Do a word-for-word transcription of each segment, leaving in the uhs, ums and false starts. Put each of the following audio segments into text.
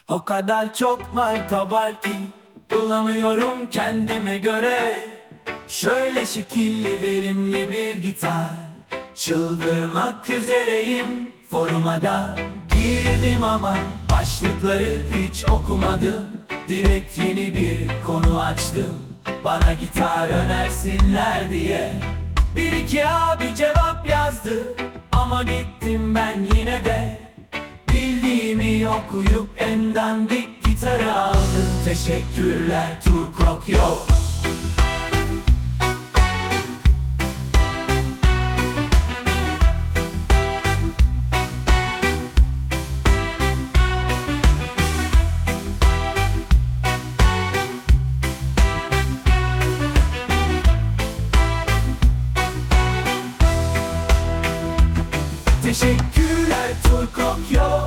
O kadar çok marka var ki bulamıyorum kendime göre. Şöyle şekilli verimli bir gitar, çıldırmak üzereyim. Foruma da girdim ama başlıkları hiç okumadım. Direkt yeni bir konu açtım, bana gitar önersinler diye. Bir iki abi cevap yazdı ama gittim ben yine de. Bildiğimi okuyup en dandik gitarı aldım. Teşekkürler Türk Rock yok. Teşekkürler Türk Rock yok.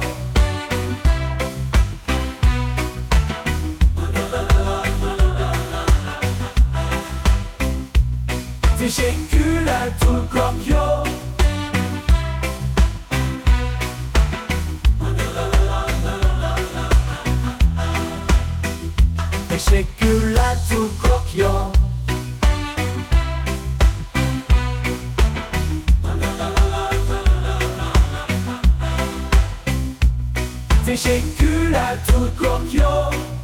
Teşekkürler Türk Rock yok. Teşekkürler Türk Rock yok. Teşekkürler Türk Rock yok.